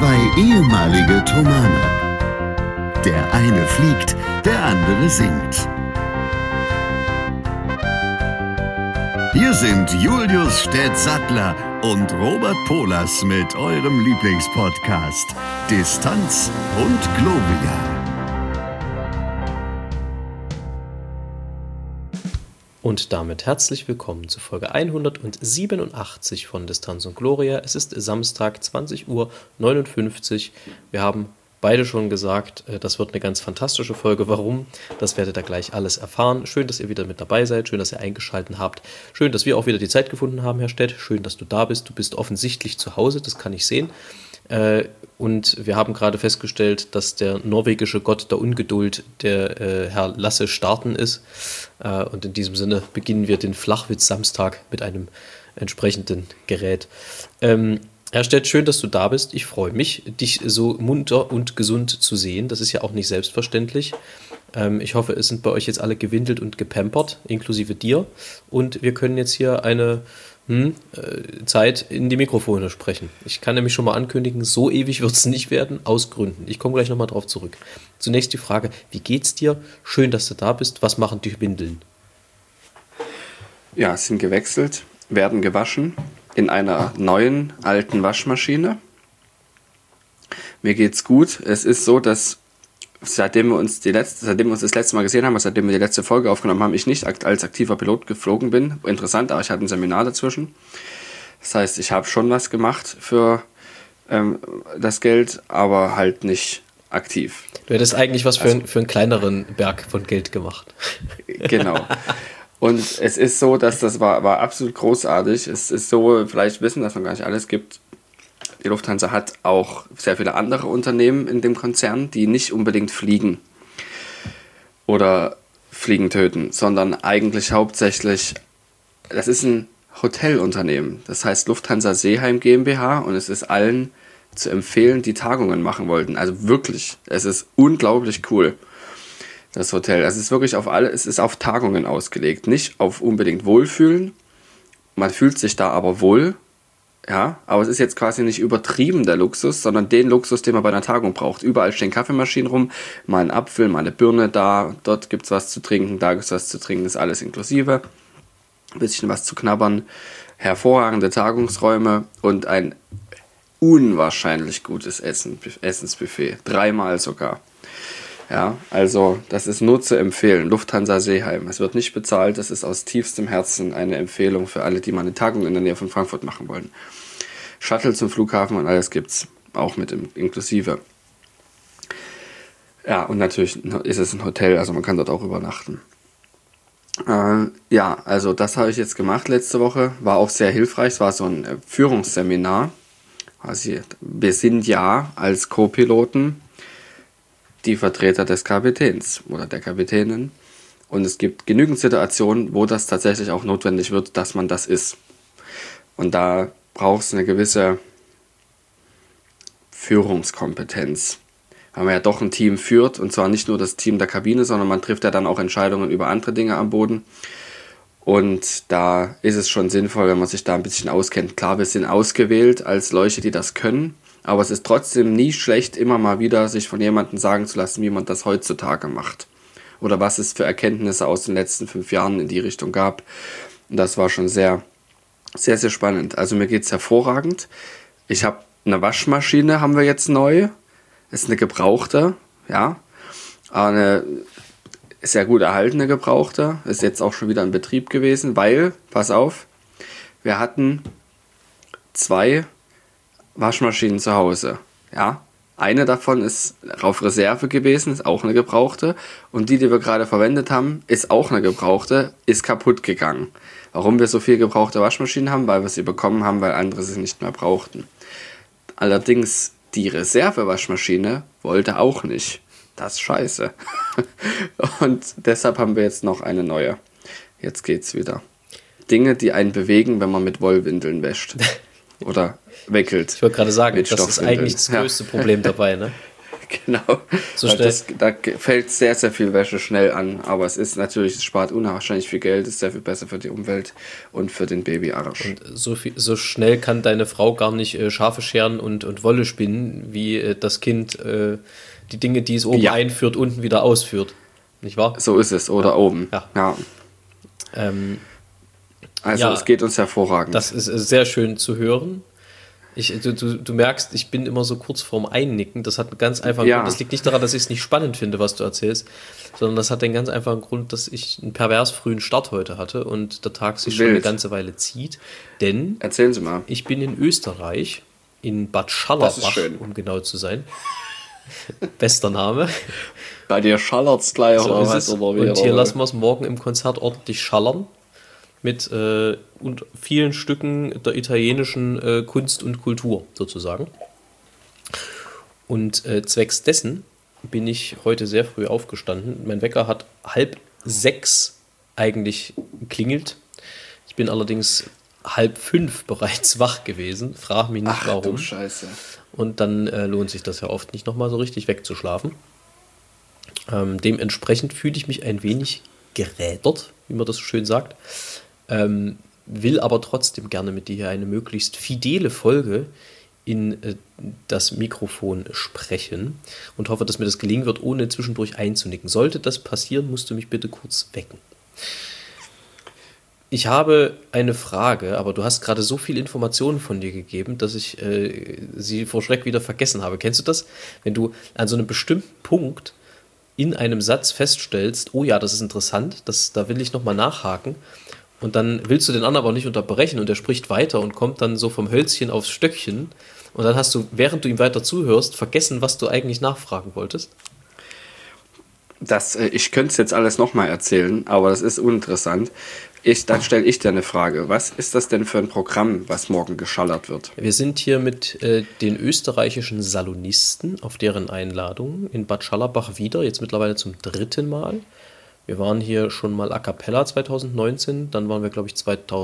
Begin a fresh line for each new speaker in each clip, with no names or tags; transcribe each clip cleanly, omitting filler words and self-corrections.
Zwei ehemalige Thomaner. Der eine fliegt, der andere singt. Hier sind Julius Städtsattler und Robert Polas mit eurem Lieblingspodcast Distanz und Globia.
Und damit herzlich willkommen zu Folge 187 von Distanz und Gloria. Es ist Samstag, 20:59 Uhr. Wir haben beide schon gesagt, das wird eine ganz fantastische Folge. Warum? Das werdet ihr gleich alles erfahren. Schön, dass ihr wieder mit dabei seid. Schön, dass ihr eingeschaltet habt. Schön, dass wir auch wieder die Zeit gefunden haben, Herr Stett. Schön, dass du da bist. Du bist offensichtlich zu Hause, das kann ich sehen. Und wir haben gerade festgestellt, dass der norwegische Gott der Ungeduld der Herr Lasse Starten ist. Und in diesem Sinne beginnen wir den Flachwitz-Samstag mit einem entsprechenden Gerät. Herr Stett, schön, dass du da bist. Ich freue mich, dich so munter und gesund zu sehen. Das ist ja auch nicht selbstverständlich. Ich hoffe, es sind bei euch jetzt alle gewindelt und gepampert, inklusive dir. Und wir können jetzt hier eine Zeit in die Mikrofone sprechen. Ich kann nämlich schon mal ankündigen, so ewig wird es nicht werden, aus Gründen. Ich komme gleich nochmal drauf zurück. Zunächst die Frage, wie geht's dir? Schön, dass du da bist. Was machen die Windeln?
Ja, sind gewechselt, werden gewaschen in einer neuen, alten Waschmaschine. Mir geht's gut. Es ist so, dass seitdem wir uns das letzte Mal gesehen haben, seitdem wir die letzte Folge aufgenommen haben, ich nicht als aktiver Pilot geflogen bin. Interessant, aber ich hatte ein Seminar dazwischen. Das heißt, ich habe schon was gemacht für das Geld, aber halt nicht aktiv.
Du hättest eigentlich was für einen kleineren Berg von Geld gemacht.
Genau. Und es ist so, dass das war absolut großartig. Es ist so, vielleicht wissen, dass man gar nicht alles gibt. Die Lufthansa hat auch sehr viele andere Unternehmen in dem Konzern, die nicht unbedingt fliegen oder Fliegen töten, sondern eigentlich hauptsächlich, das ist ein Hotelunternehmen. Das heißt Lufthansa Seeheim GmbH und es ist allen zu empfehlen, die Tagungen machen wollten. Also wirklich, es ist unglaublich cool, das Hotel. Es ist wirklich es ist auf Tagungen ausgelegt, nicht auf unbedingt Wohlfühlen. Man fühlt sich da aber wohl. Ja, aber es ist jetzt quasi nicht übertrieben der Luxus, sondern den Luxus, den man bei einer Tagung braucht. Überall stehen Kaffeemaschinen rum, mal ein Apfel, mal eine Birne da, dort gibt es was zu trinken, da gibt es was zu trinken, ist alles inklusive. Ein bisschen was zu knabbern, hervorragende Tagungsräume und ein unwahrscheinlich gutes Essensbuffet, 3-mal sogar. Ja, also das ist nur zu empfehlen. Lufthansa Seeheim. Es wird nicht bezahlt, das ist aus tiefstem Herzen eine Empfehlung für alle, die mal eine Tagung in der Nähe von Frankfurt machen wollen. Shuttle zum Flughafen und alles gibt's, auch mit inklusive. Ja, und natürlich ist es ein Hotel, also man kann dort auch übernachten. Ja, also das habe ich jetzt gemacht letzte Woche, war auch sehr hilfreich. Es war so ein Führungsseminar. Also wir sind ja als Co-Piloten die Vertreter des Kapitäns oder der Kapitänin. Und es gibt genügend Situationen, wo das tatsächlich auch notwendig wird, dass man das ist. Und da braucht es eine gewisse Führungskompetenz. Weil man ja doch ein Team führt, und zwar nicht nur das Team der Kabine, sondern man trifft ja dann auch Entscheidungen über andere Dinge am Boden. Und da ist es schon sinnvoll, wenn man sich da ein bisschen auskennt. Klar, wir sind ausgewählt als Leute, die das können. Aber es ist trotzdem nie schlecht, immer mal wieder sich von jemandem sagen zu lassen, wie man das heutzutage macht. Oder was es für Erkenntnisse aus den letzten 5 Jahren in die Richtung gab. Und das war schon sehr, sehr, sehr spannend. Also mir geht's hervorragend. Ich habe eine Waschmaschine, haben wir jetzt neu. Ist eine gebrauchte, ja. Eine sehr gut erhaltene gebrauchte. Ist jetzt auch schon wieder in Betrieb gewesen, weil, pass auf, wir hatten 2 Waschmaschinen zu Hause, ja. Eine davon ist auf Reserve gewesen, ist auch eine gebrauchte. Und die wir gerade verwendet haben, ist auch eine gebrauchte, ist kaputt gegangen. Warum wir so viel gebrauchte Waschmaschinen haben? Weil wir sie bekommen haben, weil andere sie nicht mehr brauchten. Allerdings die Reserve-Waschmaschine wollte auch nicht. Das ist scheiße. Und deshalb haben wir jetzt noch eine neue. Jetzt geht's wieder. Dinge, die einen bewegen, wenn man mit Wollwindeln wäscht. Oder wickelt.
Ich wollte gerade sagen, das ist eigentlich das größte Problem dabei, ne?
Genau.
So
Weil
schnell.
da fällt sehr, sehr viel Wäsche schnell an. Aber es ist natürlich, es spart unwahrscheinlich viel Geld, ist sehr viel besser für die Umwelt und für den Babyarsch.
Und so schnell kann deine Frau gar nicht Schafe scheren und Wolle spinnen, wie das Kind die Dinge, die es oben
Ja.
einführt, unten wieder ausführt. Nicht wahr?
So ist es. Oder oben.
Ja.
Also
Ja.
es geht uns hervorragend.
Das ist sehr schön zu hören. Du merkst, ich bin immer so kurz vorm Einnicken. Das hat einen ganz einfachen
Ja.
Grund. Das liegt nicht daran, dass ich es nicht spannend finde, was du erzählst, sondern das hat den ganz einfachen Grund, dass ich einen pervers frühen Start heute hatte und der Tag sich schon
Wild.
eine ganze Weile zieht. Denn
Erzählen Sie mal.
ich bin in Österreich, in Bad
Das ist
Schallerbach,
schön.
um genau zu sein. Bester Name.
Bei dir schallert's gleich
So
oder
ist
was?
es.
Oder wie,
Und hier
oder?
lassen wir es morgen im Konzert ordentlich schallern. Mit und vielen Stücken der italienischen Kunst und Kultur sozusagen. Und zwecks dessen bin ich heute sehr früh aufgestanden. Mein Wecker hat 5:30 eigentlich geklingelt. Ich bin allerdings 4:30 bereits wach gewesen. Frag mich nicht
Ach
warum.
du Scheiße.
Und dann lohnt sich das ja oft nicht nochmal so richtig wegzuschlafen. Dementsprechend fühle ich mich ein wenig gerädert, wie man das so schön sagt. Will aber trotzdem gerne mit dir hier eine möglichst fidele Folge in das Mikrofon sprechen und hoffe, dass mir das gelingen wird, ohne zwischendurch einzunicken. Sollte das passieren, musst du mich bitte kurz wecken. Ich habe eine Frage, aber du hast gerade so viel Informationen von dir gegeben, dass ich sie vor Schreck wieder vergessen habe. Kennst du das? Wenn du an so einem bestimmten Punkt in einem Satz feststellst, oh ja, das ist interessant, da will ich nochmal nachhaken, und dann willst du den anderen aber nicht unterbrechen und er spricht weiter und kommt dann so vom Hölzchen aufs Stöckchen und dann hast du, während du ihm weiter zuhörst, vergessen, was du eigentlich nachfragen wolltest.
Ich könnte es jetzt alles nochmal erzählen, aber das ist uninteressant. Dann stelle ich dir eine Frage. Was ist das denn für ein Programm, was morgen geschallert wird?
Wir sind hier mit den österreichischen Salonisten auf deren Einladung in Bad Schallerbach wieder, jetzt mittlerweile zum 3. Mal. Wir waren hier schon mal a cappella 2019, dann waren wir, glaube ich,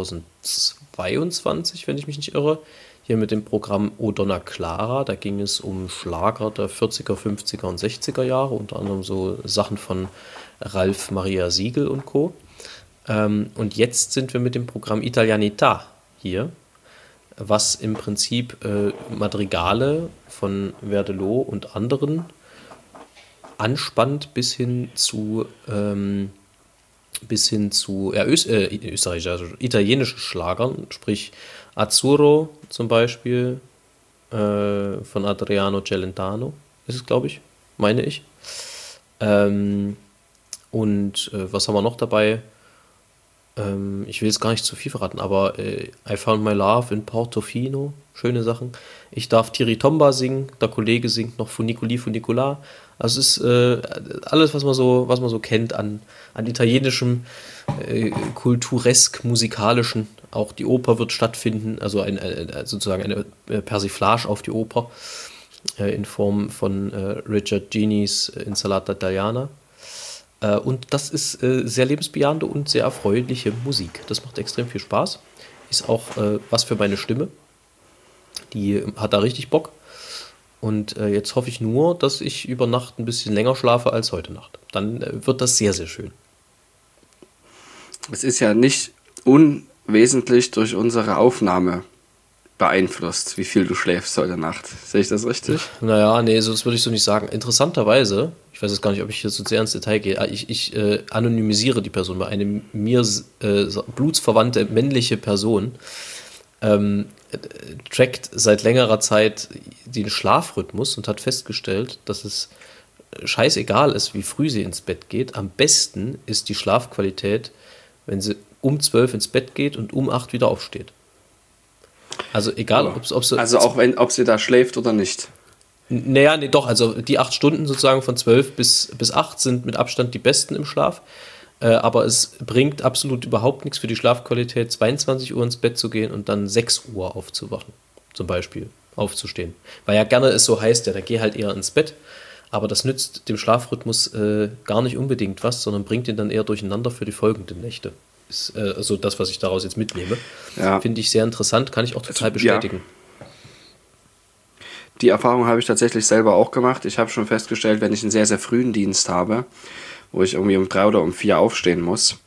2022, wenn ich mich nicht irre, hier mit dem Programm O Donna Clara. Da ging es um Schlager der 40er, 50er und 60er Jahre, unter anderem so Sachen von Ralf Maria Siegel und Co. Und jetzt sind wir mit dem Programm Italianità hier, was im Prinzip Madrigale von Verdelot und anderen anspannt bis hin zu italienischen Schlagern, sprich Azzurro zum Beispiel von Adriano Celentano, ist es, glaube ich, meine ich. Und was haben wir noch dabei? Ich will jetzt gar nicht zu viel verraten, aber I Found My Love in Portofino, schöne Sachen. Ich darf Thierry Tomba singen, der Kollege singt noch Funiculi Funicular. Also es ist alles, was man so kennt an italienischem, kulturesk-musikalischen. Auch die Oper wird stattfinden, also sozusagen eine Persiflage auf die Oper in Form von Richard Genis Insalata Italiana. Und das ist sehr lebensbejahende und sehr erfreuliche Musik. Das macht extrem viel Spaß. Ist auch was für meine Stimme. Die hat da richtig Bock. Und jetzt hoffe ich nur, dass ich über Nacht ein bisschen länger schlafe als heute Nacht. Dann wird das sehr, sehr schön.
Es ist ja nicht unwesentlich durch unsere Aufnahme beeinflusst, wie viel du schläfst heute Nacht. Sehe ich das richtig?
Naja, nee, das würde ich so nicht sagen. Interessanterweise, ich weiß jetzt gar nicht, ob ich hier so sehr ins Detail gehe, ich anonymisiere die Person, weil eine mir blutsverwandte männliche Person trackt seit längerer Zeit den Schlafrhythmus und hat festgestellt, dass es scheißegal ist, wie früh sie ins Bett geht. Am besten ist die Schlafqualität, wenn sie um 12 ins Bett geht und um 8 wieder aufsteht. Also egal, ob sie...
Also auch ob sie da schläft oder nicht.
Naja, nee, doch, also die 8 Stunden sozusagen von 12 bis 8 sind mit Abstand die besten im Schlaf. Aber es bringt absolut überhaupt nichts für die Schlafqualität, 22 Uhr ins Bett zu gehen und dann 6 Uhr aufzuwachen, zum Beispiel, aufzustehen. Weil ja gerne es so heißt, ja, da geh halt eher ins Bett, aber das nützt dem Schlafrhythmus gar nicht unbedingt was, sondern bringt ihn dann eher durcheinander für die folgenden Nächte. Ist also das, was ich daraus jetzt mitnehme.
Ja.
Finde ich sehr interessant, kann ich auch total bestätigen.
Die Erfahrung habe ich tatsächlich selber auch gemacht. Ich habe schon festgestellt, wenn ich einen sehr, sehr frühen Dienst habe, wo ich irgendwie um 3 oder um 4 aufstehen muss,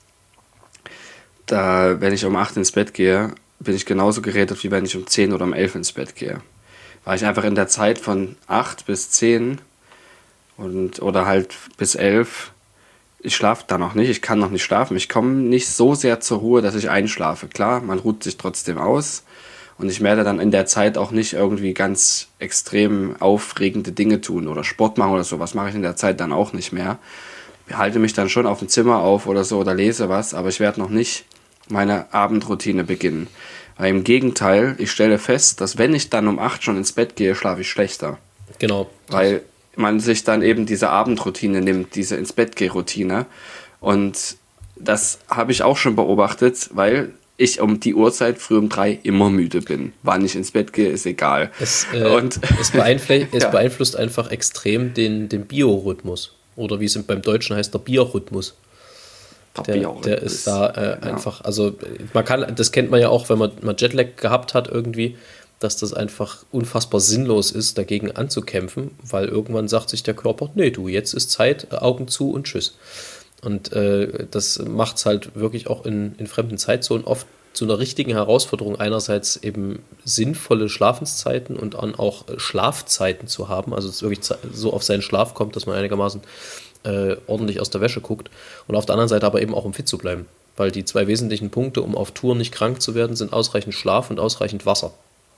wenn ich um 8 ins Bett gehe, bin ich genauso gerädert, wie wenn ich um 10 oder um 11 ins Bett gehe. Weil ich einfach in der Zeit von 8 bis 10 oder halt bis 11, ich schlafe da noch nicht, ich kann noch nicht schlafen. Ich komme nicht so sehr zur Ruhe, dass ich einschlafe. Klar, man ruht sich trotzdem aus und ich werde dann in der Zeit auch nicht irgendwie ganz extrem aufregende Dinge tun oder Sport machen oder sowas mache ich in der Zeit dann auch nicht mehr. Ich halte mich dann schon auf dem Zimmer auf oder so oder lese was, aber ich werde noch nicht meine Abendroutine beginnen. Weil im Gegenteil, ich stelle fest, dass wenn ich dann um 8 schon ins Bett gehe, schlafe ich schlechter.
Genau.
Weil man sich dann eben diese Abendroutine nimmt, diese ins Bett geh Routine. Und das habe ich auch schon beobachtet, weil ich um die Uhrzeit früh um 3 immer müde bin. Wann ich ins Bett gehe, ist egal.
Es beeinflusst einfach extrem den Biorhythmus. Oder wie es beim Deutschen heißt, der Biorhythmus. Der ist da einfach, also das kennt man ja auch, wenn man mal Jetlag gehabt hat irgendwie, dass das einfach unfassbar sinnlos ist, dagegen anzukämpfen, weil irgendwann sagt sich der Körper, nee, du, jetzt ist Zeit, Augen zu und tschüss. Und das macht es halt wirklich auch in fremden Zeitzonen oft zu einer richtigen Herausforderung, einerseits eben sinnvolle Schlafenszeiten und dann auch Schlafzeiten zu haben, also dass es wirklich so auf seinen Schlaf kommt, dass man einigermaßen ordentlich aus der Wäsche guckt und auf der anderen Seite aber eben auch um fit zu bleiben, weil die 2 wesentlichen Punkte, um auf Tour nicht krank zu werden, sind ausreichend Schlaf und ausreichend Wasser.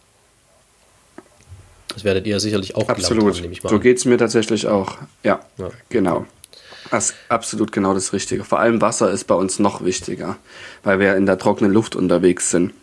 Das werdet ihr ja sicherlich auch
absolut haben, nehme ich mal an. So geht es mir tatsächlich auch. Ja, genau. Das ist absolut genau das Richtige. Vor allem Wasser ist bei uns noch wichtiger, weil wir in der trockenen Luft unterwegs sind.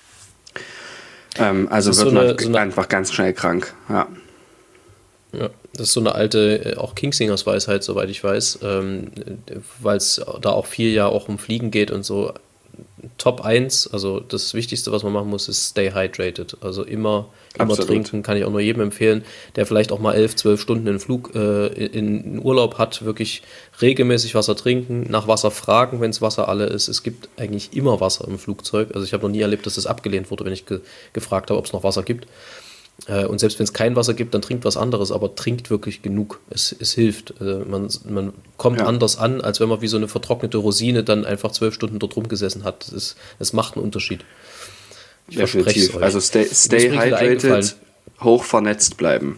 Also wird man einfach ganz schnell krank. Ja.
Ja, das ist so eine alte, auch Kingsingers Weisheit, soweit ich weiß, weil es da auch viel ja auch um Fliegen geht und so. Top 1, also das Wichtigste, was man machen muss, ist stay hydrated. Also immer trinken, kann ich auch nur jedem empfehlen, der vielleicht auch mal 11, 12 Stunden in Urlaub hat, wirklich regelmäßig Wasser trinken, nach Wasser fragen, wenn es Wasser alle ist. Es gibt eigentlich immer Wasser im Flugzeug. Also ich habe noch nie erlebt, dass das abgelehnt wurde, wenn ich gefragt habe, ob es noch Wasser gibt. Und selbst wenn es kein Wasser gibt, dann trinkt was anderes, aber trinkt wirklich genug. Es hilft. Man kommt anders an, als wenn man wie so eine vertrocknete Rosine dann einfach 12 Stunden dort rumgesessen hat. Es macht einen Unterschied. Ich verspreche es euch.
Also stay hydrated, hoch vernetzt bleiben.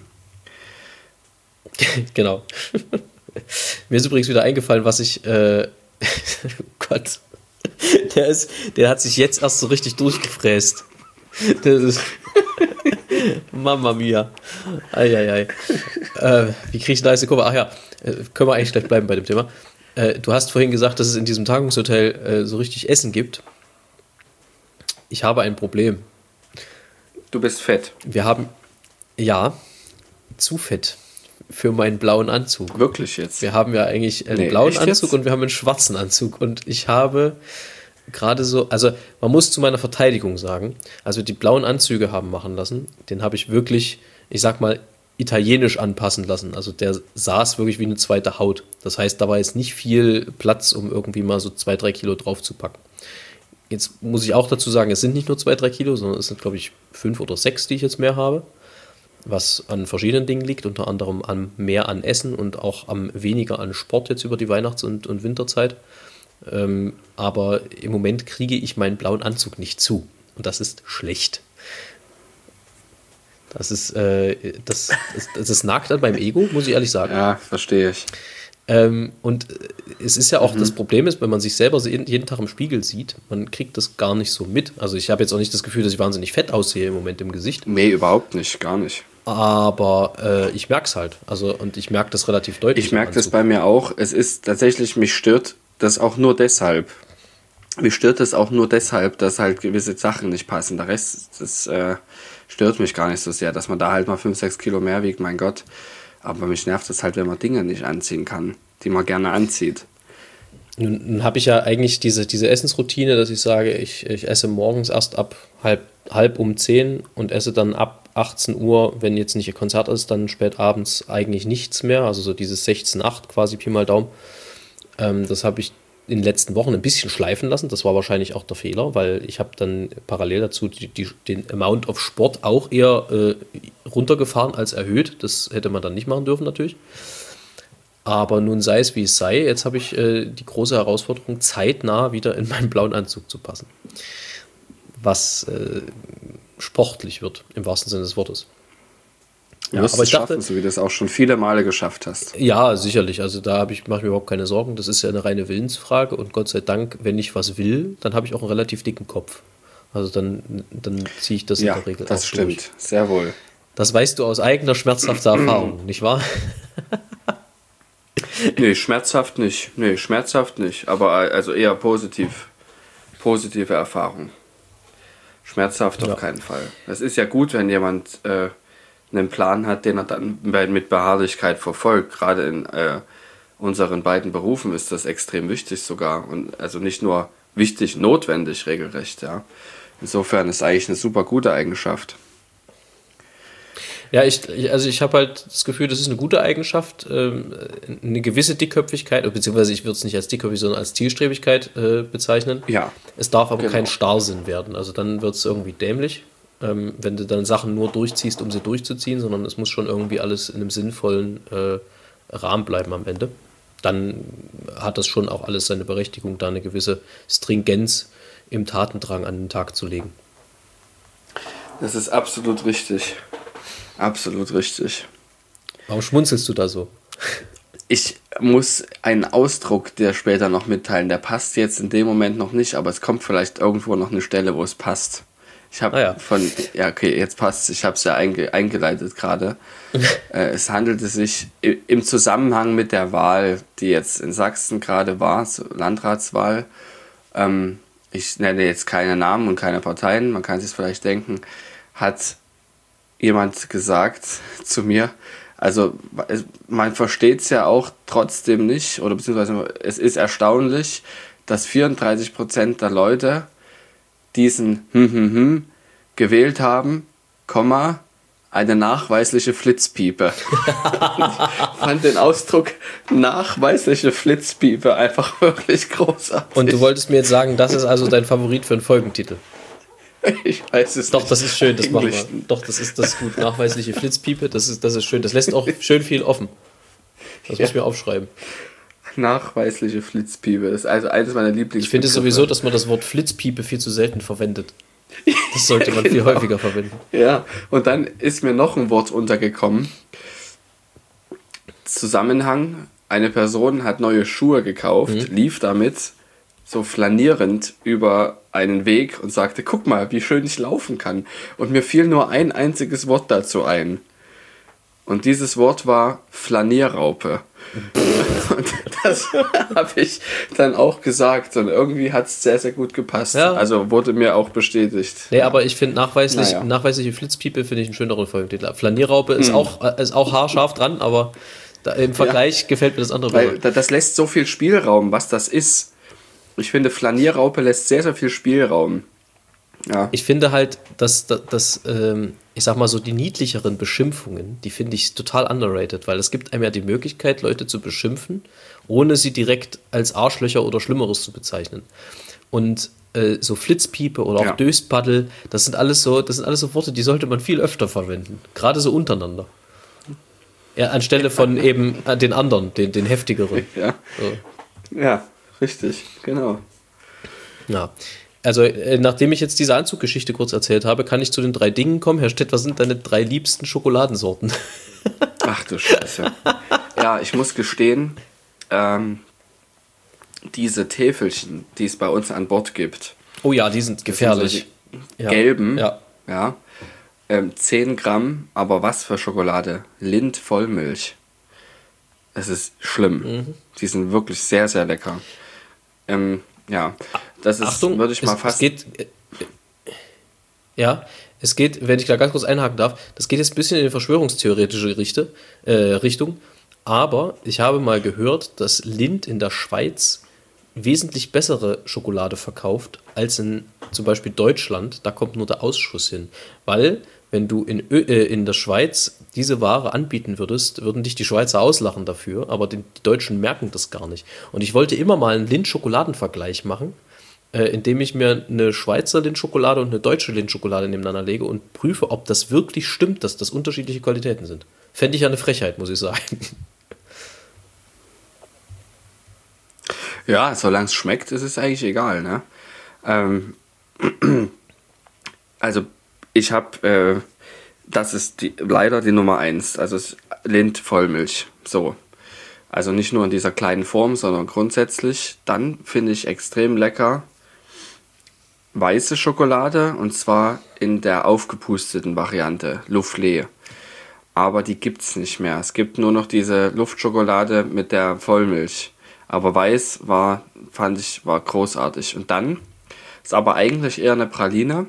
Genau. Mir ist übrigens wieder eingefallen, was ich Gott, der hat sich jetzt erst so richtig durchgefräst. Das ist Mamma mia. Eieiei. Wie kriege ich da jetzt eine Kurve? Ach ja, können wir eigentlich gleich bleiben bei dem Thema. Du hast vorhin gesagt, dass es in diesem Tagungshotel so richtig Essen gibt. Ich habe ein Problem.
Du bist fett.
Wir haben, zu fett für meinen blauen Anzug.
Wirklich jetzt?
Wir haben ja eigentlich einen blauen Anzug und wir haben einen schwarzen Anzug. Und ich habe gerade so, also man muss zu meiner Verteidigung sagen, also die blauen Anzüge haben machen lassen, den habe ich wirklich, ich sag mal, italienisch anpassen lassen. Also der saß wirklich wie eine zweite Haut. Das heißt, da war jetzt nicht viel Platz, um irgendwie mal so 2-3 Kilo drauf zu packen. Jetzt muss ich auch dazu sagen, es sind nicht nur 2-3 Kilo, sondern es sind, glaube ich, 5 oder 6, die ich jetzt mehr habe. Was an verschiedenen Dingen liegt, unter anderem mehr an Essen und auch am weniger an Sport jetzt über die Weihnachts- und Winterzeit. Aber im Moment kriege ich meinen blauen Anzug nicht zu. Und das ist schlecht. Das nagt an meinem Ego, muss ich ehrlich sagen.
Ja, verstehe ich.
Und es ist ja auch, das Problem ist, wenn man sich selber jeden Tag im Spiegel sieht, man kriegt das gar nicht so mit. Also ich habe jetzt auch nicht das Gefühl, dass ich wahnsinnig fett aussehe im Moment im Gesicht.
Nee, überhaupt nicht, gar nicht.
Aber ich merke es halt. Also, und ich merke das relativ deutlich.
Ich merke das bei mir auch. Es ist tatsächlich, mich stört das auch nur deshalb. Mich stört das auch nur deshalb, dass halt gewisse Sachen nicht passen. Der Rest, das stört mich gar nicht so sehr, dass man da halt mal 5-6 Kilo mehr wiegt, mein Gott. Aber mich nervt es halt, wenn man Dinge nicht anziehen kann, die man gerne anzieht.
Nun habe ich ja eigentlich diese Essensroutine, dass ich sage, ich esse morgens erst ab halb um 10 und esse dann ab 18 Uhr, wenn jetzt nicht ein Konzert ist, dann spät abends eigentlich nichts mehr. Also so dieses 16-8 quasi Pi mal Daumen. Das habe ich in den letzten Wochen ein bisschen schleifen lassen. Das war wahrscheinlich auch der Fehler, weil ich habe dann parallel dazu den Amount of Sport auch eher runtergefahren als erhöht. Das hätte man dann nicht machen dürfen natürlich. Aber nun sei es wie es sei. Jetzt habe ich die große Herausforderung, zeitnah wieder in meinen blauen Anzug zu passen. Was sportlich wird, im wahrsten Sinne des Wortes.
Du wirst es schaffen, so wie du es auch schon viele Male geschafft hast.
Ja, sicherlich. Also da mache ich mir überhaupt keine Sorgen. Das ist ja eine reine Willensfrage. Und Gott sei Dank, wenn ich was will, dann habe ich auch einen relativ dicken Kopf. Also dann ziehe ich das in der Regel
das
auch
stimmt.
durch.
Sehr wohl.
Das weißt du aus eigener schmerzhafter Erfahrung, nicht wahr?
Nee, schmerzhaft nicht. Aber also eher positive Erfahrung. Schmerzhaft auf keinen Fall. Es ist ja gut, wenn jemand einen Plan hat, den er dann mit Beharrlichkeit verfolgt. Gerade in unseren beiden Berufen ist das extrem wichtig sogar. Und also nicht nur wichtig, notwendig regelrecht. Ja. Insofern ist eigentlich eine super gute Eigenschaft.
Ja, ich habe halt das Gefühl, das ist eine gute Eigenschaft, eine gewisse Dickköpfigkeit, beziehungsweise ich würde es nicht als Dickköpfig, sondern als Zielstrebigkeit bezeichnen.
Ja.
Es darf aber kein Starrsinn werden, also dann wird es irgendwie dämlich, wenn du dann Sachen nur durchziehst, um sie durchzuziehen, sondern es muss schon irgendwie alles in einem sinnvollen Rahmen bleiben am Ende. Dann hat das schon auch alles seine Berechtigung, da eine gewisse Stringenz im Tatendrang an den Tag zu legen.
Das ist absolut richtig. Absolut richtig.
Warum schmunzelst du da so?
Ich muss einen Ausdruck dir später noch mitteilen. Der passt jetzt in dem Moment noch nicht, aber es kommt vielleicht irgendwo noch eine Stelle, wo es passt. Ich habe jetzt passt es. Ich habe es ja eingeleitet gerade. Es handelte sich im Zusammenhang mit der Wahl, die jetzt in Sachsen gerade war, Landratswahl. Ich nenne jetzt keine Namen und keine Parteien, man kann sich vielleicht denken, hat jemand gesagt zu mir, also man versteht es ja auch trotzdem nicht, oder beziehungsweise es ist erstaunlich, dass 34% der Leute diesen gewählt haben, eine nachweisliche Flitzpiepe. Ich fand den Ausdruck nachweisliche Flitzpiepe einfach wirklich großartig.
Und du wolltest mir jetzt sagen, das ist also dein Favorit für einen Folgentitel?
Ich weiß es
Doch,
nicht.
das ist schön, das machen wir. Doch, das ist gut. Nachweisliche Flitzpiepe, das ist schön. Das lässt auch schön viel offen. Das muss ich mir aufschreiben.
Nachweisliche Flitzpiepe, das ist also eines meiner Lieblings.
Ich finde sowieso, dass man das Wort Flitzpiepe viel zu selten verwendet. Das sollte man viel häufiger verwenden.
Ja, und dann ist mir noch ein Wort untergekommen. Zusammenhang, eine Person hat neue Schuhe gekauft, lief damit so flanierend über einen Weg und sagte, guck mal, wie schön ich laufen kann. Und mir fiel nur ein einziges Wort dazu ein. Und dieses Wort war Flanierraupe. Und das habe ich dann auch gesagt. Und irgendwie hat es sehr, sehr gut gepasst. Ja. Also wurde mir auch bestätigt.
Nee, aber ich finde nachweisliche Flitzpiepe finde ich einen schöneren Folgentitel. Flanierraupe ist auch haarscharf dran, aber im Vergleich gefällt mir das andere.
Weil das lässt so viel Spielraum, was das ist. Ich finde, Flanierraupe lässt sehr, sehr viel Spielraum. Ja.
Ich finde halt, dass ich sag mal so, die niedlicheren Beschimpfungen, die finde ich total underrated, weil es gibt einem ja die Möglichkeit, Leute zu beschimpfen, ohne sie direkt als Arschlöcher oder Schlimmeres zu bezeichnen. Und so Flitzpiepe oder auch Döspaddel, das sind alles so Worte, die sollte man viel öfter verwenden. Gerade so untereinander. Ja, anstelle von eben den anderen, den heftigeren.
Ja. So. Ja, richtig, genau.
Ja. Also, nachdem ich jetzt diese Anzuggeschichte kurz erzählt habe, kann ich zu den 3 Dingen kommen. Herr Stett, was sind deine 3 liebsten Schokoladensorten?
Ach du Scheiße. Ja, ich muss gestehen, diese Täfelchen, die es bei uns an Bord gibt.
Oh ja, die sind gefährlich.
Gelben, 10 Gramm, aber was für Schokolade? Lind Vollmilch. Es ist schlimm. Die sind wirklich sehr, sehr lecker. Ja, das ist,
Achtung,
würde ich mal fast...
Es geht, wenn ich da ganz kurz einhaken darf, das geht jetzt ein bisschen in die verschwörungstheoretische Richtung, aber ich habe mal gehört, dass Lindt in der Schweiz wesentlich bessere Schokolade verkauft als in zum Beispiel Deutschland. Da kommt nur der Ausschuss hin, weil wenn du in der Schweiz diese Ware anbieten würdest, würden dich die Schweizer auslachen dafür, aber die Deutschen merken das gar nicht. Und ich wollte immer mal einen Lindt-Schokoladen-Vergleich machen, indem ich mir eine Schweizer Lindt-Schokolade und eine deutsche Lindt-Schokolade nebeneinander lege und prüfe, ob das wirklich stimmt, dass das unterschiedliche Qualitäten sind. Fände ich ja eine Frechheit, muss ich sagen.
Ja, solange es schmeckt, ist es eigentlich egal, ne? Also ich habe, das ist leider die Nummer 1, also Lindt Vollmilch, so. Also nicht nur in dieser kleinen Form, sondern grundsätzlich. Dann finde ich extrem lecker weiße Schokolade, und zwar in der aufgepusteten Variante, Soufflé. Aber die gibt's nicht mehr. Es gibt nur noch diese Luftschokolade mit der Vollmilch. Aber weiß fand ich großartig. Und dann ist aber eigentlich eher eine Praline.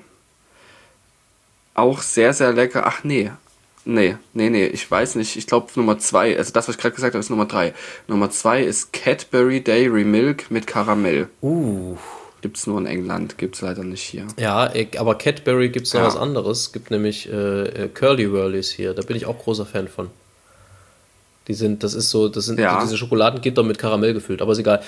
Auch sehr, sehr lecker. Ach nee, ich weiß nicht. Ich glaube Nummer 2, also das, was ich gerade gesagt habe, ist Nummer 3. Nummer 2 ist Cadbury Dairy Milk mit Karamell. Gibt's nur in England, gibt's leider nicht hier.
Ja, aber Cadbury gibt's noch was anderes. Gibt nämlich Curly Wurlies hier. Da bin ich auch großer Fan von. Das sind so diese Schokoladengitter mit Karamell gefüllt, aber ist egal.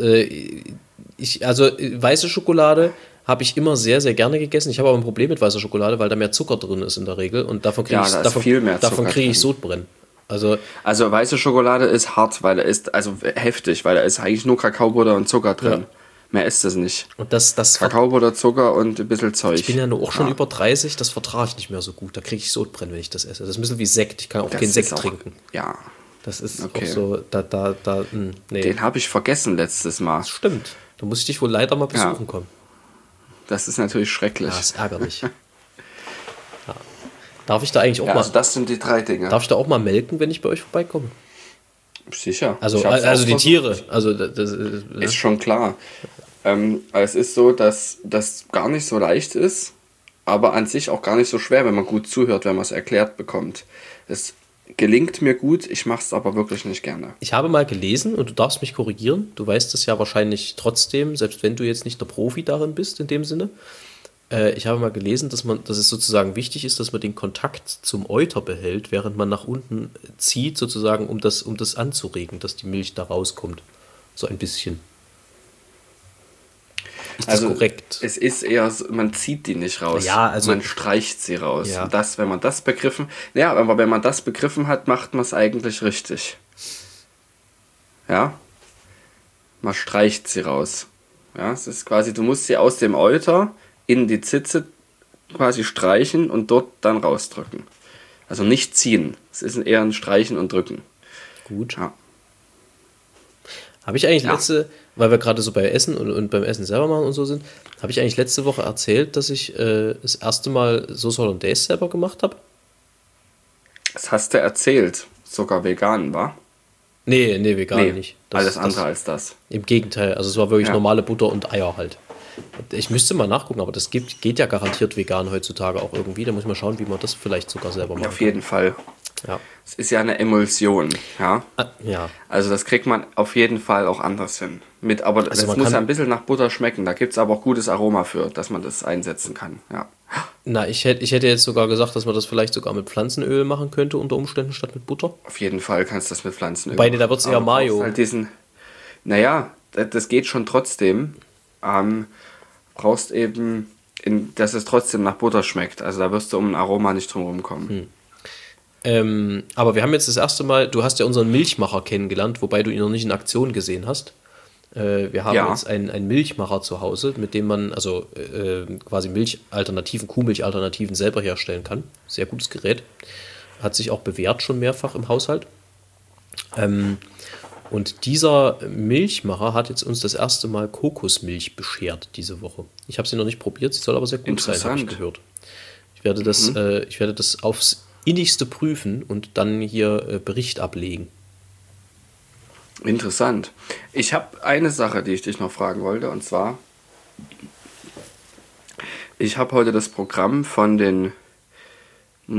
Weiße Schokolade habe ich immer sehr, sehr gerne gegessen. Ich habe aber ein Problem mit weißer Schokolade, weil da mehr Zucker drin ist in der Regel und davon kriege ich Sodbrennen. Also
weiße Schokolade ist hart, weil da ist, also heftig, weil da ist eigentlich nur Kakaobutter und Zucker drin. Ja. Mehr ist es nicht.
Und das
Kakaobutter, Zucker und ein bisschen Zeug.
Ich bin ja nur auch schon über 30, das vertrage ich nicht mehr so gut. Da kriege ich Sodbrennen, wenn ich das esse. Das ist ein bisschen wie Sekt. Ich kann auch keinen Sekt trinken.
Ja.
Das ist
okay.
Auch so, nee.
Den habe ich vergessen letztes Mal.
Das stimmt. Da muss ich dich wohl leider mal besuchen kommen.
Das ist natürlich schrecklich.
Das ist ärgerlich. Ja. Darf ich da eigentlich auch mal...
Also das sind die 3 Dinge.
Darf ich da auch mal melken, wenn ich bei euch vorbeikomme?
Sicher.
Also die Tiere. Also das
ist schon klar. Es ist so, dass das gar nicht so leicht ist, aber an sich auch gar nicht so schwer, wenn man gut zuhört, wenn man es erklärt bekommt. Es gelingt mir gut, ich mache es aber wirklich nicht gerne.
Ich habe mal gelesen, und du darfst mich korrigieren, du weißt es ja wahrscheinlich trotzdem, selbst wenn du jetzt nicht der Profi darin bist, in dem Sinne. Ich habe mal gelesen, dass es sozusagen wichtig ist, dass man den Kontakt zum Euter behält, während man nach unten zieht, sozusagen, um das anzuregen, dass die Milch da rauskommt. So ein bisschen. Ist das korrekt?
Es ist eher so, man zieht die nicht raus, man streicht sie raus. Ja. Und wenn man das begriffen hat, macht man es eigentlich richtig. Ja? Man streicht sie raus. Ja, es ist quasi, du musst sie aus dem Euter in die Zitze quasi streichen und dort dann rausdrücken. Also nicht ziehen. Es ist eher ein Streichen und Drücken.
Gut. Ja. Habe ich eigentlich weil wir gerade so bei Essen und beim Essen selber machen und so sind, habe ich eigentlich letzte Woche erzählt, dass ich das erste Mal Sauce Hollandaise selber gemacht habe?
Das hast du erzählt. Sogar vegan, wa?
Nee, vegan nicht.
Alles andere als das.
Im Gegenteil, also es war wirklich normale Butter und Eier halt. Ich müsste mal nachgucken, aber das geht ja garantiert vegan heutzutage auch irgendwie. Da muss man schauen, wie man das vielleicht sogar selber macht.
Auf jeden Fall.
Ja.
Es ist ja eine Emulsion, ja?
Ja.
Also das kriegt man auf jeden Fall auch anders hin. Aber das muss ja ein bisschen nach Butter schmecken. Da gibt es aber auch gutes Aroma für, dass man das einsetzen kann. Ja.
Na, ich hätte jetzt sogar gesagt, dass man das vielleicht sogar mit Pflanzenöl machen könnte, unter Umständen statt mit Butter.
Auf jeden Fall kannst du das mit Pflanzenöl
machen. Da wird es eher Mayo.
Halt das geht schon trotzdem. Brauchst eben, dass es trotzdem nach Butter schmeckt. Also da wirst du um ein Aroma nicht drum rumkommen.
Aber wir haben jetzt das erste Mal, du hast ja unseren Milchmacher kennengelernt, wobei du ihn noch nicht in Aktion gesehen hast. Wir haben jetzt einen Milchmacher zu Hause, mit dem man quasi Kuhmilchalternativen selber herstellen kann. Sehr gutes Gerät. Hat sich auch bewährt schon mehrfach im Haushalt. Und dieser Milchmacher hat jetzt uns das erste Mal Kokosmilch beschert diese Woche. Ich habe sie noch nicht probiert, sie soll aber sehr gut sein, habe ich gehört. Ich werde das aufs Innigste prüfen und dann hier Bericht ablegen.
Interessant. Ich habe eine Sache, die ich dich noch fragen wollte, und zwar, ich habe heute das Programm von den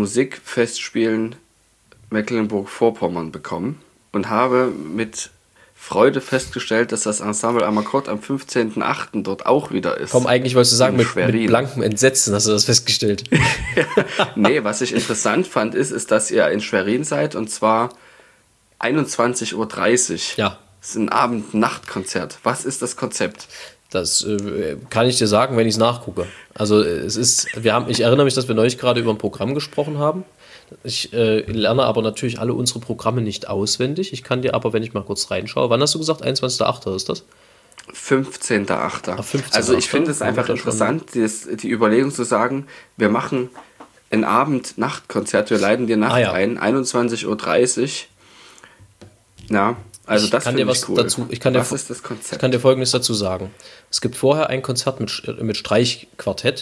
Musikfestspielen Mecklenburg-Vorpommern bekommen und habe mit Freude festgestellt, dass das Ensemble Amakord am 15.08. dort auch wieder ist.
Komm, eigentlich wolltest du sagen, mit
Schwerin.
blankem Entsetzen hast du das festgestellt.
Nee, was ich interessant fand, ist, dass ihr in Schwerin seid und zwar 21:30 Uhr.
Ja.
Das ist ein Abend-Nacht-Konzert. Was ist das Konzept?
Das kann ich dir sagen, wenn ich es nachgucke. Also ich erinnere mich, dass wir neulich gerade über ein Programm gesprochen haben. Ich lerne aber natürlich alle unsere Programme nicht auswendig. Ich kann dir aber, wenn ich mal kurz reinschaue, wann hast du gesagt? 21.08. ist das?
15.08.
15.08.
Also ich finde es einfach interessant, die Überlegung zu sagen, wir machen ein Abend-Nacht-Konzert, wir leiten die Nacht ein, 21:30 Uhr. Ja, also das finde ich cool. Was ist das Konzept?
Ich kann dir Folgendes dazu sagen. Es gibt vorher ein Konzert mit Streichquartett,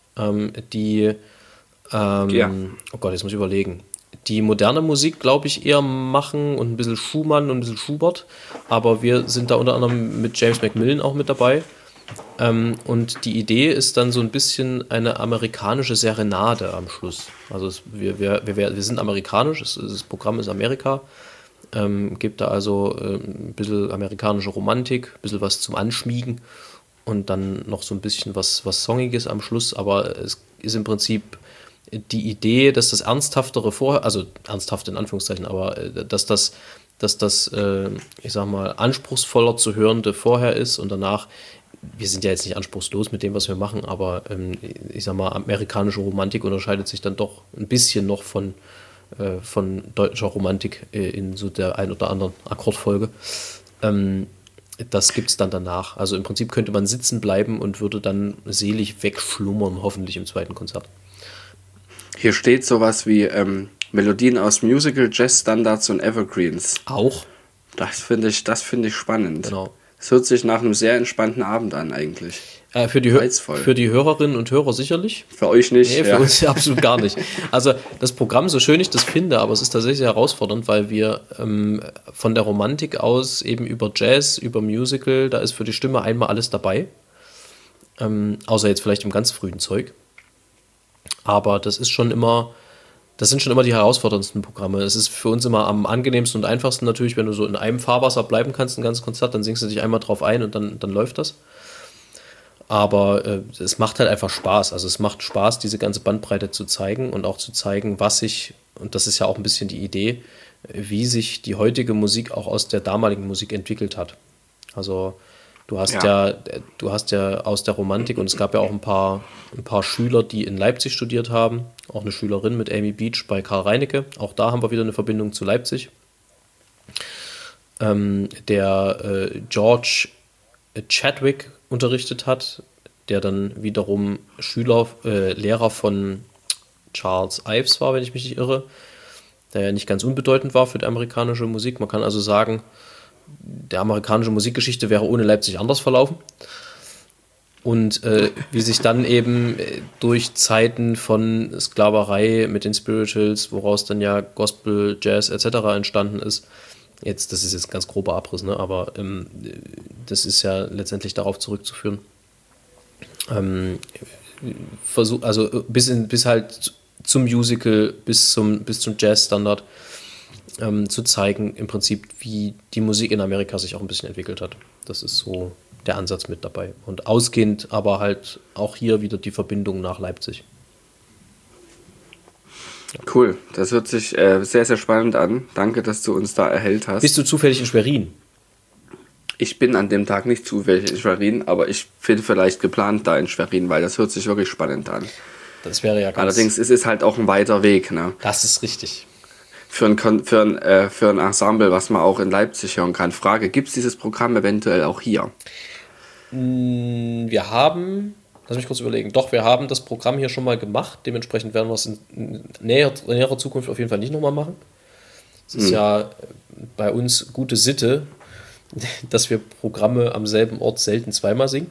oh Gott, jetzt muss ich überlegen, die moderne Musik, glaube ich, eher machen und ein bisschen Schumann und ein bisschen Schubert, aber wir sind da unter anderem mit James Macmillan auch mit dabei. Und die Idee ist dann so ein bisschen eine amerikanische Serenade am Schluss. Also wir sind amerikanisch, das Programm ist Amerika, gibt da also ein bisschen amerikanische Romantik, ein bisschen was zum Anschmiegen und dann noch so ein bisschen was Songiges am Schluss, aber es ist im Prinzip die Idee, dass das Ernsthaftere vorher, also ernsthaft in Anführungszeichen, aber dass das ich sag mal, anspruchsvoller zu hörende vorher ist und danach, wir sind ja jetzt nicht anspruchslos mit dem, was wir machen, aber ich sag mal, amerikanische Romantik unterscheidet sich dann doch ein bisschen noch von deutscher Romantik in so der ein oder anderen Akkordfolge. Das gibt es dann danach. Also im Prinzip könnte man sitzen bleiben und würde dann selig wegschlummern, hoffentlich im zweiten Konzert.
Hier steht sowas wie Melodien aus Musical, Jazz-Standards und Evergreens.
Auch?
Das finde ich spannend.
Genau.
Es hört sich nach einem sehr entspannten Abend an eigentlich.
Für die Hörerinnen und Hörer sicherlich.
Für euch nicht.
Nee, für uns absolut gar nicht. Also das Programm, so schön ich das finde, aber es ist tatsächlich sehr herausfordernd, weil wir von der Romantik aus eben über Jazz, über Musical, da ist für die Stimme einmal alles dabei. Außer jetzt vielleicht im ganz frühen Zeug. Aber das sind schon immer die herausforderndsten Programme. Es ist für uns immer am angenehmsten und einfachsten natürlich, wenn du so in einem Fahrwasser bleiben kannst, ein ganzes Konzert, dann singst du dich einmal drauf ein und dann läuft das. Aber es macht halt einfach Spaß. Also es macht Spaß, diese ganze Bandbreite zu zeigen und auch zu zeigen, und das ist ja auch ein bisschen die Idee, wie sich die heutige Musik auch aus der damaligen Musik entwickelt hat. Also du hast ja aus der Romantik, und es gab ja auch ein paar Schüler, die in Leipzig studiert haben, auch eine Schülerin mit Amy Beach bei Karl Reinecke, auch da haben wir wieder eine Verbindung zu Leipzig. Der George Chadwick unterrichtet hat, der dann wiederum Lehrer von Charles Ives war, wenn ich mich nicht irre, der ja nicht ganz unbedeutend war für die amerikanische Musik. Man kann also sagen, die amerikanische Musikgeschichte wäre ohne Leipzig anders verlaufen. Und wie sich dann eben durch Zeiten von Sklaverei mit den Spirituals, woraus dann ja Gospel, Jazz etc. entstanden ist, das ist jetzt ein ganz grober Abriss, ne? Aber das ist ja letztendlich darauf zurückzuführen. Bis halt zum Musical, bis zum Jazz-Standard zu zeigen, im Prinzip, wie die Musik in Amerika sich auch ein bisschen entwickelt hat. Das ist so der Ansatz mit dabei. Und ausgehend aber halt auch hier wieder die Verbindung nach Leipzig.
Cool, das hört sich sehr, sehr spannend an. Danke, dass du uns da erhellt hast.
Bist du zufällig in Schwerin?
Ich bin an dem Tag nicht zufällig in Schwerin, aber ich bin vielleicht geplant da in Schwerin, weil das hört sich wirklich spannend an.
Das wäre ja ganz...
Allerdings ist es halt auch ein weiter Weg, ne?
Das ist richtig.
Für ein Ensemble, was man auch in Leipzig hören kann. Frage, gibt es dieses Programm eventuell auch hier?
Wir haben... Lass mich kurz überlegen. Doch, wir haben das Programm hier schon mal gemacht. Dementsprechend werden wir es in näherer Zukunft auf jeden Fall nicht nochmal machen. Es ist ja bei uns gute Sitte, dass wir Programme am selben Ort selten zweimal singen.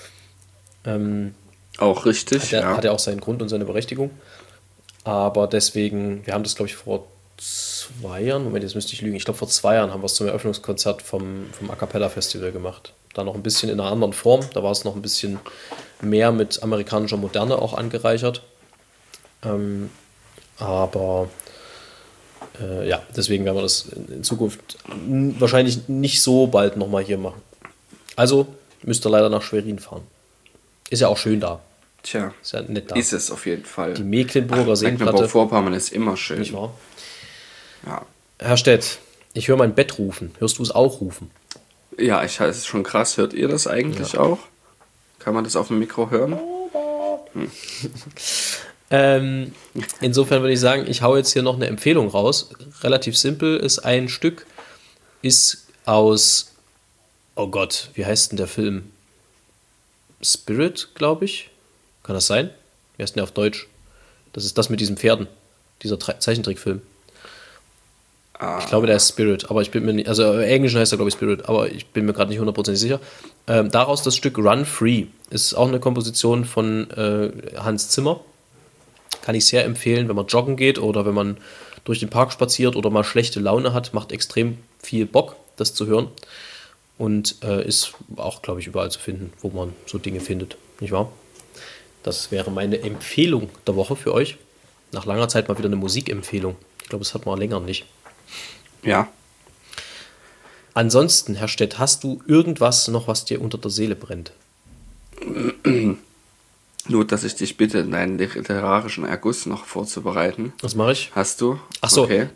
Auch richtig,
Hat ja auch seinen Grund und seine Berechtigung. Aber deswegen, wir haben das, glaube ich, vor 2 Jahren, Moment, jetzt müsste ich lügen, ich glaube vor 2 Jahren haben wir es zum Eröffnungskonzert vom A Cappella Festival gemacht. Da noch ein bisschen in einer anderen Form, da war es noch ein bisschen mehr mit amerikanischer Moderne auch angereichert. Aber Ja, deswegen werden wir das in Zukunft wahrscheinlich nicht so bald nochmal hier machen. Also müsst ihr leider nach Schwerin fahren. Ist ja auch schön da.
Tja,
ist ja nett da.
Ist es auf jeden Fall.
Die Mecklenburger Seenplatte.
Mecklenburg-Vorpommern ist immer schön.
Nicht wahr?
Ja.
Herr Stett, ich höre mein Bett rufen. Hörst du es auch rufen?
Ja, es ist schon krass. Hört ihr das eigentlich auch? Kann man das auf dem Mikro hören?
Insofern würde ich sagen, ich hau jetzt hier noch eine Empfehlung raus. Relativ simpel, ist ein Stück, ist aus, oh Gott, wie heißt denn der Film? Spirit, glaube ich. Kann das sein? Wie heißt denn der auf Deutsch? Das ist das mit diesen Pferden. Dieser Zeichentrickfilm. Ich glaube, der ist Spirit, aber ich bin mir nicht, also im Englischen heißt er, glaube ich, Spirit, aber ich bin mir gerade nicht 100% sicher. Daraus das Stück Run Free. Ist auch eine Komposition von Hans Zimmer. Kann ich sehr empfehlen, wenn man joggen geht oder wenn man durch den Park spaziert oder mal schlechte Laune hat. Macht extrem viel Bock, das zu hören. Und ist auch, glaube ich, überall zu finden, wo man so Dinge findet. Nicht wahr? Das wäre meine Empfehlung der Woche für euch. Nach langer Zeit mal wieder eine Musikempfehlung. Ich glaube, das hat man länger nicht.
Ja.
Ansonsten, Herr Stett, hast du irgendwas noch, was dir unter der Seele brennt?
Nur, dass ich dich bitte, deinen literarischen Erguss noch vorzubereiten.
Was mache ich?
Hast du?
Ach so.
Okay.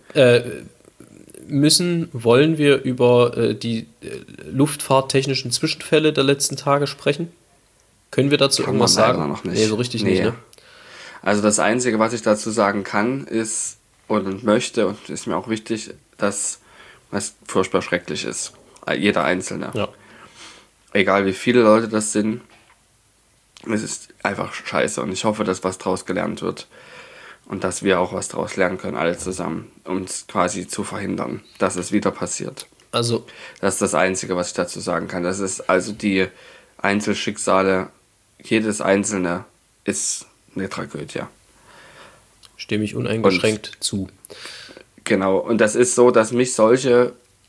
Wollen wir über die luftfahrttechnischen Zwischenfälle der letzten Tage sprechen? Können wir dazu irgendwas sagen?
Noch nicht.
Nee, so richtig nicht, ne?
Also das Einzige, was ich dazu sagen kann, ist und möchte, und ist mir auch wichtig, dass es furchtbar schrecklich ist. Jeder Einzelne.
Ja.
Egal wie viele Leute das sind, es ist einfach scheiße. Und ich hoffe, dass was draus gelernt wird. Und dass wir auch was draus lernen können, alle zusammen, um es quasi zu verhindern, dass es wieder passiert.
Also,
das ist das Einzige, was ich dazu sagen kann. Das ist also die Einzelschicksale, jedes Einzelne ist eine Tragödie.
Stimme ich uneingeschränkt zu.
Genau, und das ist so, dass mich solche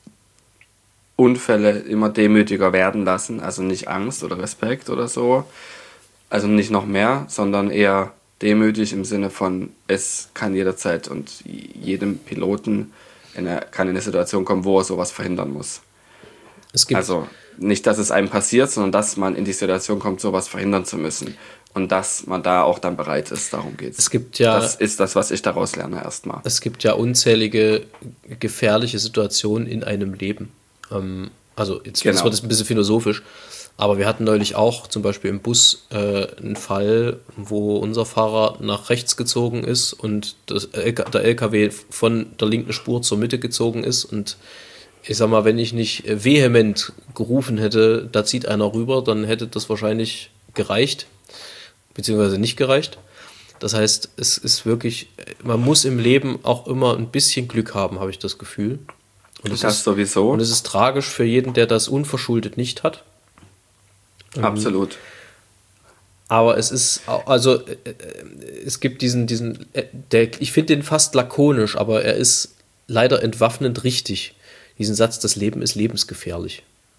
Unfälle immer demütiger werden lassen. Also nicht Angst oder Respekt oder so. Also nicht noch mehr, sondern eher demütig im Sinne von, es kann jederzeit und jedem Piloten kann in eine Situation kommen, wo er sowas verhindern muss. Also nicht, dass es einem passiert, sondern dass man in die Situation kommt, sowas verhindern zu müssen. Und dass man da auch dann bereit ist, darum geht es. Das ist das, was ich daraus lerne erstmal.
Es gibt ja unzählige gefährliche Situationen in einem Leben. Also jetzt wird es ein bisschen philosophisch, aber wir hatten neulich auch zum Beispiel im Bus einen Fall, wo unser Fahrer nach rechts gezogen ist und der LKW von der linken Spur zur Mitte gezogen ist. Und ich sag mal, wenn ich nicht vehement gerufen hätte, da zieht einer rüber, dann hätte das wahrscheinlich gereicht. Beziehungsweise nicht gereicht. Das heißt, es ist wirklich, man muss im Leben auch immer ein bisschen Glück haben, habe ich das Gefühl. Und
das sowieso.
Und es ist tragisch für jeden, der das unverschuldet nicht hat.
Absolut.
Aber es ist, also es gibt diesen ich finde den fast lakonisch, aber er ist leider entwaffnend richtig. Diesen Satz, das Leben ist lebensgefährlich.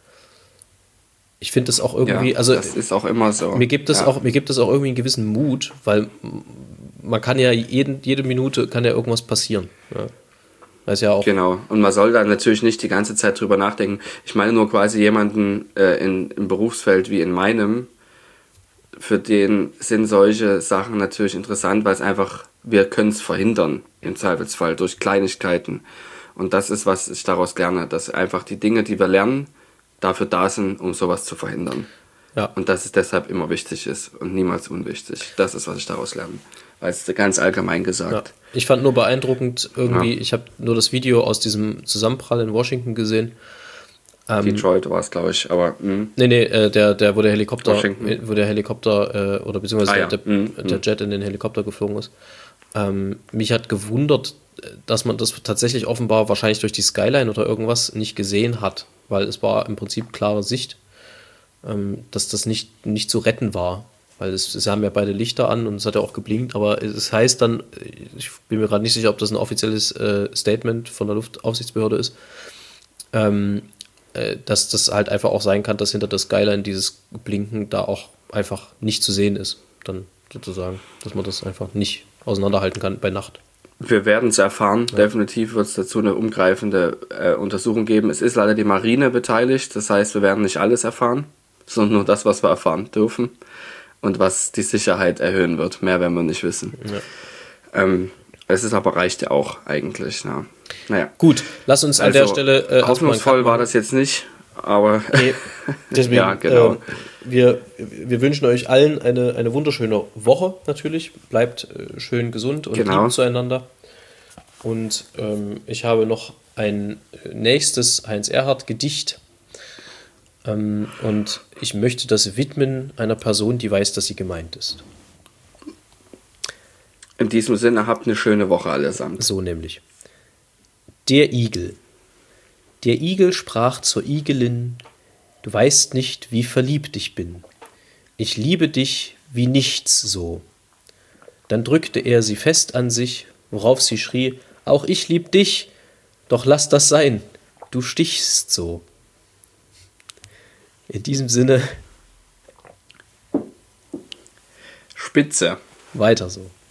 Ich finde das auch irgendwie,
also das ist auch immer so.
Mir gibt es auch irgendwie einen gewissen Mut, weil man kann ja jede Minute kann ja irgendwas passieren. Ja. Das ist ja auch
genau. Und man soll da natürlich nicht die ganze Zeit drüber nachdenken. Ich meine nur quasi jemanden im Berufsfeld wie in meinem, für den sind solche Sachen natürlich interessant, weil es einfach, wir können es verhindern im Zweifelsfall durch Kleinigkeiten. Und das ist, was ich daraus lerne, dass einfach die Dinge, die wir lernen, dafür da sind, um sowas zu verhindern.
Ja.
Und dass es deshalb immer wichtig ist und niemals unwichtig. Das ist, was ich daraus lerne. Weil es ganz allgemein gesagt.
Ja. Ich fand nur beeindruckend irgendwie, ich habe nur das Video aus diesem Zusammenprall in Washington gesehen.
Detroit war es, glaube ich, aber...
der wo der Helikopter, oder beziehungsweise der Jet in den Helikopter geflogen ist. Mich hat gewundert, dass man das tatsächlich offenbar wahrscheinlich durch die Skyline oder irgendwas nicht gesehen hat, weil es war im Prinzip klare Sicht, dass das nicht zu retten war, weil es haben ja beide Lichter an und es hat ja auch geblinkt, aber es heißt dann, ich bin mir gerade nicht sicher, ob das ein offizielles Statement von der Luftaufsichtsbehörde ist, dass das halt einfach auch sein kann, dass hinter der Skyline dieses Blinken da auch einfach nicht zu sehen ist, dann sozusagen, dass man das einfach nicht auseinanderhalten kann bei Nacht.
Wir werden es erfahren. Ja. Definitiv wird es dazu eine umgreifende Untersuchung geben. Es ist leider die Marine beteiligt. Das heißt, wir werden nicht alles erfahren, sondern nur das, was wir erfahren dürfen und was die Sicherheit erhöhen wird. Mehr werden wir nicht wissen. Ja. Es ist aber reicht ja auch eigentlich. Ja. Naja.
Gut, lass uns an der Stelle...
hoffnungsvoll war das jetzt nicht, aber...
Nee, deswegen,
ja, genau.
Wir wünschen euch allen eine wunderschöne Woche natürlich. Bleibt schön gesund und lieb zueinander. Und ich habe noch ein nächstes Heinz-Erhardt-Gedicht. Und ich möchte das widmen einer Person, die weiß, dass sie gemeint ist.
In diesem Sinne, habt eine schöne Woche allesamt.
So nämlich. Der Igel. Der Igel sprach zur Igelin: Du weißt nicht, wie verliebt ich bin. Ich liebe dich wie nichts so. Dann drückte er sie fest an sich, worauf sie schrie: Auch ich lieb dich, doch lass das sein, du stichst so. In diesem Sinne.
Spitze.
Weiter so.